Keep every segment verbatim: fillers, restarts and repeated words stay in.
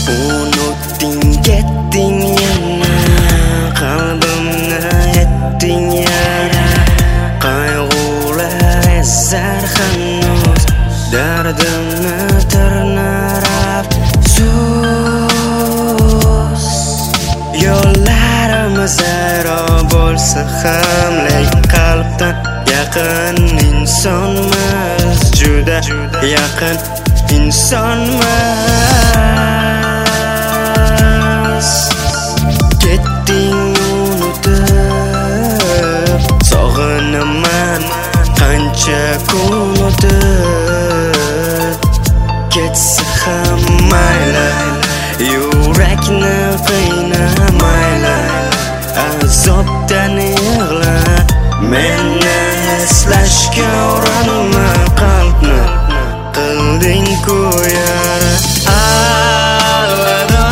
Unutding ketding yana, qalbimni etding yara. Qayg'ular ezar hanuz, dardimni tirnarab. Sus yo'llarimiz ayro bo'lsa ham, lekin qalbdan yaqin insonmiz, juda yaqin insonmiz. Ketding unutib, sog'inaman qancha kun o'tib. Ketsa ham mayli, yurakni qiynamayli, azobdan yig'la, meni eslashga urinma. Qalbni qilding-ku yara. Alvado,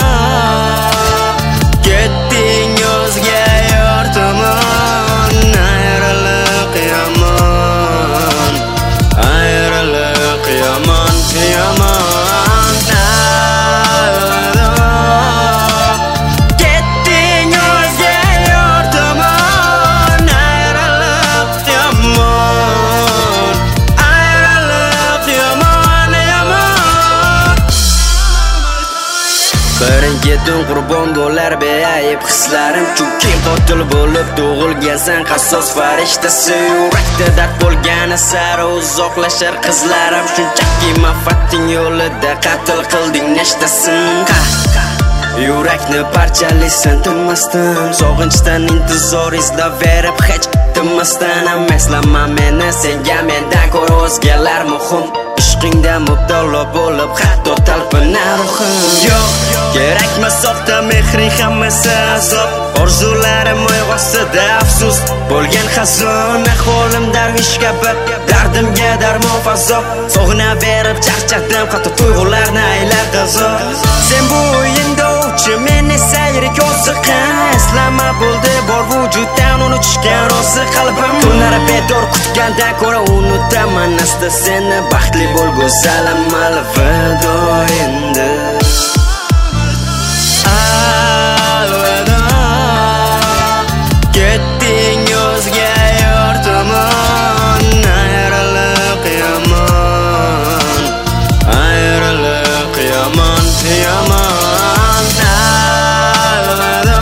ketding o'zga yor tomon. Ayriliq yomon, ayriliq yomon, yomon. Alvado, ketding o'zga yor tomon. Ayriliq yomon, ayriliq yomon, yomon. Birinchi tun qurbon bo'lar beayb hislarim, chunki qotil bo'lib tug'ilgansan, qassos farishtasi. Yurakda dard bo'lgani sari uzoqlashar qizlarim, shunchaki manfaating yo'lida qatl qilding nashtasin. Yurakni parchalisan tinmasdan, sog'inchdan intizor izlab verib hech tinmasdan. Eslama meni, senga mendan ko'ra o'zgalar muhim. Ishqingda mubtalo bo'lib hatto talpinar ruhim. Yo'q, kerakmas soxta mehring, hammasi azob. Orzularim uyg'osida afsus bo'lgan xazon. Ahvolim darvish kabi, dardimga darmon fazo. Sog'inaverib charchadim, hatto tuyg'ularni aylar qazo. Sen bu o'yinda o'chi, men esa yirik oziqam. Eslama bo'ldi bor vujuddan, unutishga rozi qalbim. Tunlari bedor kutgandan ko'ra unutaman asta seni. Baxtli bo'l go'zalim, alvado endi. Alvado, ketding o'zga yor tomon. Ayriliq yomon, ayriliq yomon, yomon. Alvado,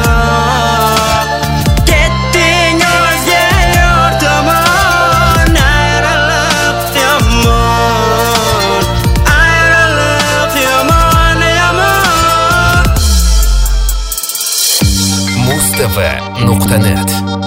ketding o'zga yor tomon. Ayriliq yomon, ayriliq yomon, yomon. muz t v nuqta net